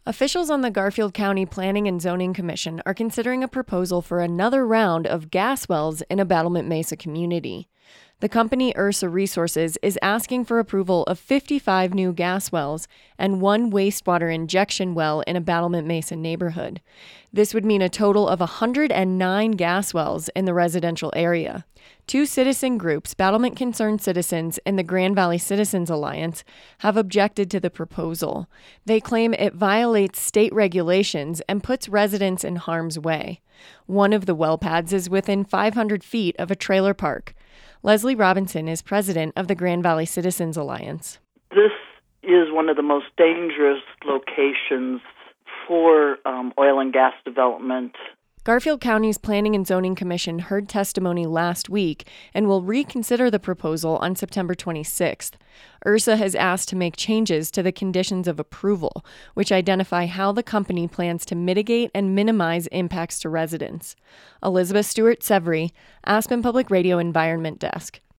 Officials on the Garfield County Planning and Zoning Commission are considering a proposal for another round of gas wells in a Battlement Mesa community. The company Ursa Resources is asking for approval of 55 new gas wells and one wastewater injection well in a Battlement Mesa neighborhood. This would mean a total of 109 gas wells in the residential area. Two citizen groups, Battlement Concerned Citizens and the Grand Valley Citizens Alliance, have objected to the proposal. They claim it violates state regulations and puts residents in harm's way. One of the well pads is within 500 feet of a trailer park. Leslie Robinson is president of the Grand Valley Citizens Alliance. This is one of the most dangerous locations for oil and gas development. Garfield County's Planning and Zoning Commission heard testimony last week and will reconsider the proposal on September 26th. Ursa has asked to make changes to the conditions of approval, which identify how the company plans to mitigate and minimize impacts to residents. Elizabeth Stewart-Severy, Aspen Public Radio Environment Desk.